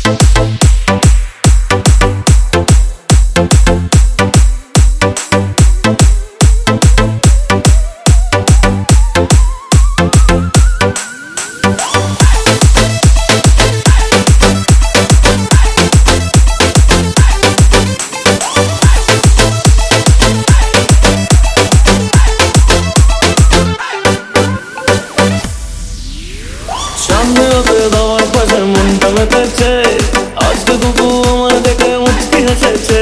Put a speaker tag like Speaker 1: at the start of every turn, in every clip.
Speaker 1: সামনে হতে দেওয়ার পাশে মনটা মেতেছে, আজকে কুকু আমার দেখে মুচকি হেসেছে।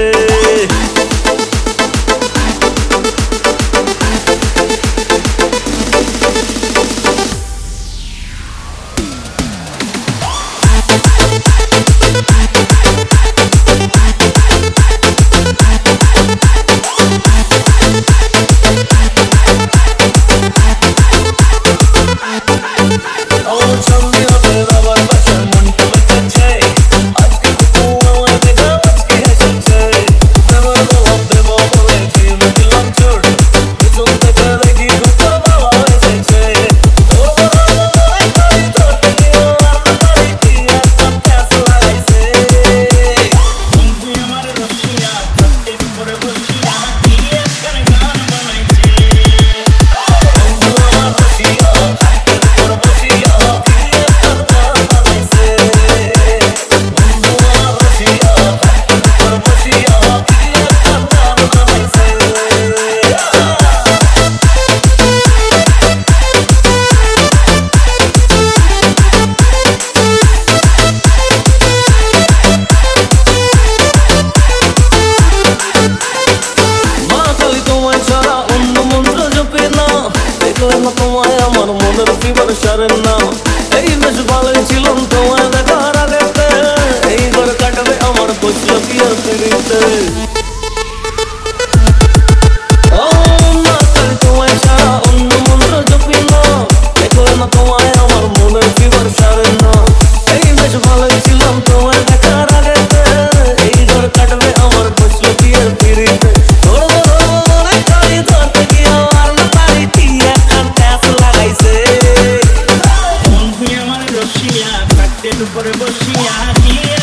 Speaker 1: তোমায় আমার মনের ফিবার সারেন না, এই বেশ ভালোই ছিলাম তোমায় দেখার আগেতে, এই ঘর কাটবে আমার বসলো কি আর ফিরিতে। ও না তাই তোমায় ছাড়া অন্য মন্ত্র জপি না, দেখো না তোমায় আমার মনের ফিবার সারেন না, এই বেশ ভালোই ছিলাম তোমায় দেখার আগেতে, এই ঘর কাটবে আমার বসলো কি আর ফিরিতে।
Speaker 2: Por bochinha,